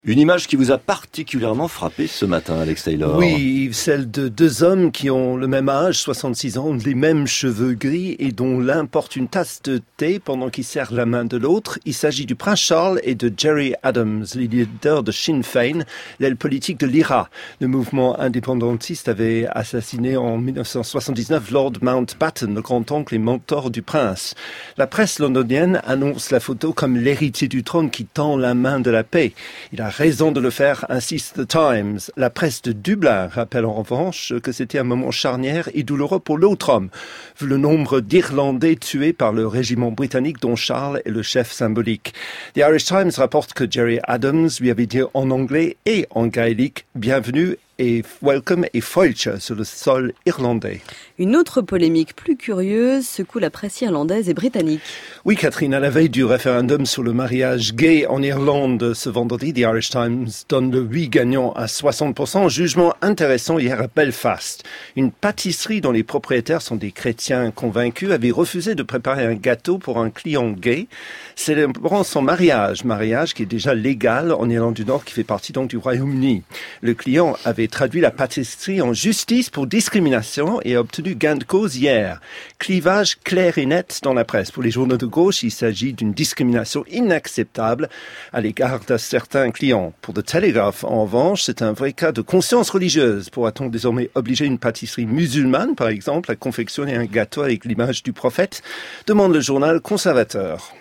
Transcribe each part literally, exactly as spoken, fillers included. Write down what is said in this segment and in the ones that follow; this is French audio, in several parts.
Une image qui vous a particulièrement frappé ce matin, Alex Taylor. Oui, celle de deux hommes qui ont le même âge, soixante-six ans, les mêmes cheveux gris et dont l'un porte une tasse de thé pendant qu'il serre la main de l'autre. Il s'agit du prince Charles et de Gerry Adams, le leader de Sinn Féin, l'aile politique de l'I R A. Le mouvement indépendantiste avait assassiné en dix-neuf cent soixante-dix-neuf Lord Mountbatten, le grand-oncle et mentor du prince. La presse londonienne annonce la photo comme l'héritier du trône qui tend la main de la paix. Il a raison de le faire, insiste The Times. La presse de Dublin rappelle en revanche que c'était un moment charnière et douloureux pour l'autre homme, vu le nombre d'Irlandais tués par le régiment britannique dont Charles est le chef symbolique. The Irish Times rapporte que Gerry Adams lui avait dit en anglais et en gaélique « Bienvenue » et welcome et foilche sur le sol irlandais. Une autre polémique plus curieuse secoue la presse irlandaise et britannique. Oui, Catherine, à la veille du référendum sur le mariage gay en Irlande ce vendredi, The Irish Times donne le oui gagnant à soixante pour cent. Jugement intéressant hier à Belfast. Une pâtisserie dont les propriétaires sont des chrétiens convaincus avait refusé de préparer un gâteau pour un client gay célébrant son mariage, mariage qui est déjà légal en Irlande du Nord, qui fait partie donc du Royaume-Uni. Le client avait traduit la pâtisserie en justice pour discrimination et a obtenu gain de cause hier. Clivage clair et net dans la presse. Pour les journaux de gauche, il s'agit d'une discrimination inacceptable à l'égard de certains clients. Pour The Telegraph, en revanche, c'est un vrai cas de conscience religieuse. Pourra-t-on désormais obliger une pâtisserie musulmane, par exemple, à confectionner un gâteau avec l'image du prophète? Demande le journal conservateur.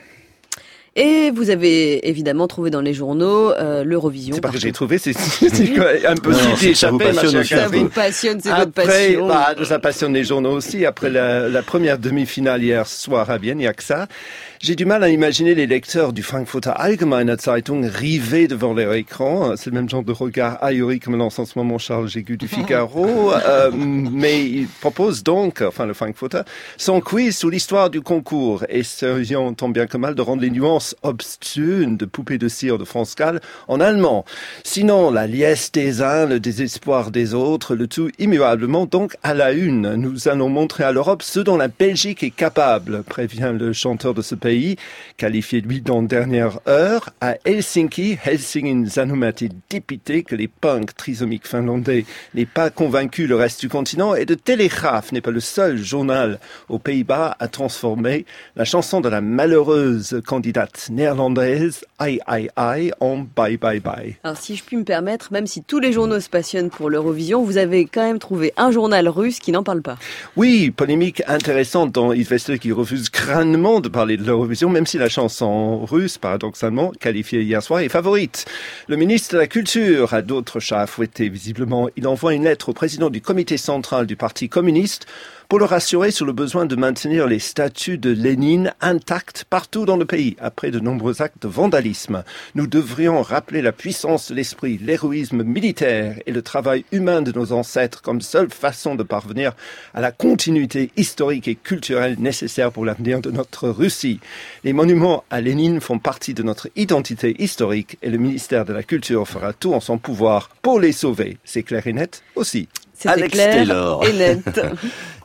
Et vous avez évidemment trouvé dans les journaux euh, l'Eurovision. C'est pas que j'ai trouvé, c'est, c'est un peu cité échappé. Ça vous passionne, c'est votre Après, passion. Bah, ça passionne les journaux aussi. Après la, la première demi-finale hier soir à Vienne, il n'y a que ça. J'ai du mal à imaginer les lecteurs du Frankfurter Allgemeine Zeitung rivés devant leur écran. C'est le même genre de regard ahuri que me lance en ce moment Charles Jégu du Figaro. euh, mais il propose donc, enfin le Frankfurter, son quiz sur l'histoire du concours, essayant tant bien que mal de rendre les nuances obscènes de poupées de cire de France Gall en allemand. Sinon, la liesse des uns, le désespoir des autres, le tout immuablement donc à la une. Nous allons montrer à l'Europe ce dont la Belgique est capable, prévient le chanteur de ce pays. Qualifié lui dans dernière heure, à Helsinki, Helsingin Sanomat est dépité que les punks trisomiques finlandais n'aient pas convaincu le reste du continent et de Telegraaf n'est pas le seul journal aux Pays-Bas à transformer la chanson de la malheureuse candidate néerlandaise Ai Ai Ai en Bye Bye Bye. Alors si je puis me permettre, même si tous les journaux se passionnent pour l'Eurovision, vous avez quand même trouvé un journal russe qui n'en parle pas. Oui, polémique intéressante dans Izvestia qui refuse crânement de parler de l'Eurovision. Même si la chanson russe, paradoxalement, qualifiée hier soir, est favorite. Le ministre de la Culture a d'autres chats à fouetter, visiblement. Il envoie une lettre au président du comité central du Parti communiste pour le rassurer sur le besoin de maintenir les statues de Lénine intactes partout dans le pays, après de nombreux actes de vandalisme. Nous devrions rappeler la puissance de l'esprit, l'héroïsme militaire et le travail humain de nos ancêtres comme seule façon de parvenir à la continuité historique et culturelle nécessaire pour l'avenir de notre Russie. Les monuments à Lénine font partie de notre identité historique et le ministère de la Culture fera tout en son pouvoir pour les sauver. C'est clair et net aussi. C'était Alex clair Taylor. et net.